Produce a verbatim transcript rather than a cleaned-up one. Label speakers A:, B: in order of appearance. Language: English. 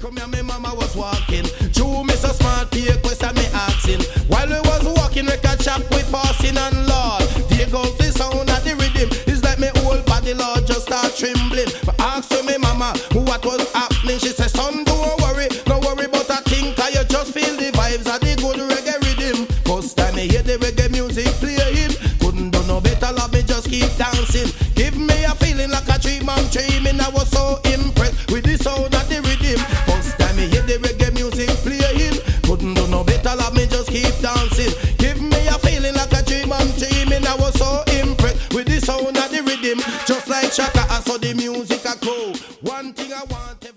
A: Come here, my mama was walking. True, me so smart, pay question me asking. While we was walking, record shop we passing and Lord, there goes the sound of the rhythm. It's like me whole body, Lord, just start trembling. But ask to me mama what was happening. She said, son, don't worry, don't worry about a thing, cause you just feel the vibes of the good reggae rhythm. First time I hear the reggae music playing, couldn't do no better, love me just keep dancing. Give me a feeling like a dream I'm dreaming. I was so impressed with the sound of the rhythm. First time I hear the reggae music playing, couldn't do no better, love me just keep dancing. Give me a feeling like a dream I'm dreaming. I was so impressed with the sound of the rhythm. Just like Shaka, I saw the music I go. One thing I want